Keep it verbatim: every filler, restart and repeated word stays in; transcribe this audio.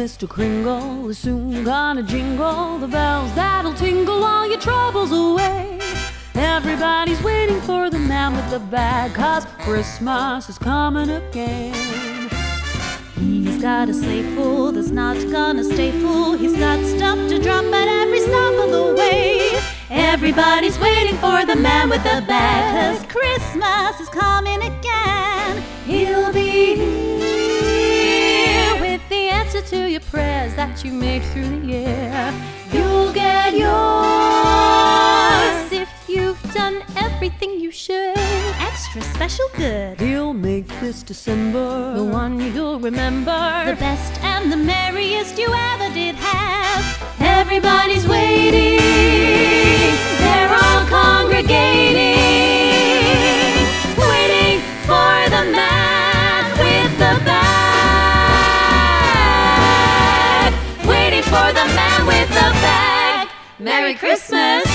Mister Kringle is soon gonna jingle the bells that'll tingle all your troubles away. Everybody's waiting for the man with the bag, 'cause Christmas is coming again. He's got a sleigh full that's not gonna stay full. He's got stuff to drop at every stop of the way. Everybody's waiting for the man with the bag, 'cause Christmas is coming again. He'll be here with the answer to your prayers that you made through the year. You'll get yours if you've done everything you should. Extra special good. He'll make this December the one you'll remember, the best and the merriest you ever did have. Everybody's waiting, they're all congregating, waiting for the man with the bag, waiting for the man with the bag. Merry Christmas!